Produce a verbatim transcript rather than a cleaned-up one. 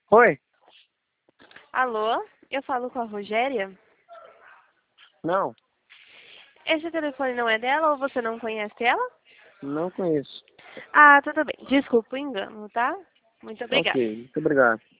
Oi? Alô? Eu falo com a Rogéria? Não, Esse telefone não é dela ou você não conhece ela? não conheço. Ah, tudo bem. Desculpa o engano, tá? Muito Ok, obrigada. muito obrigado.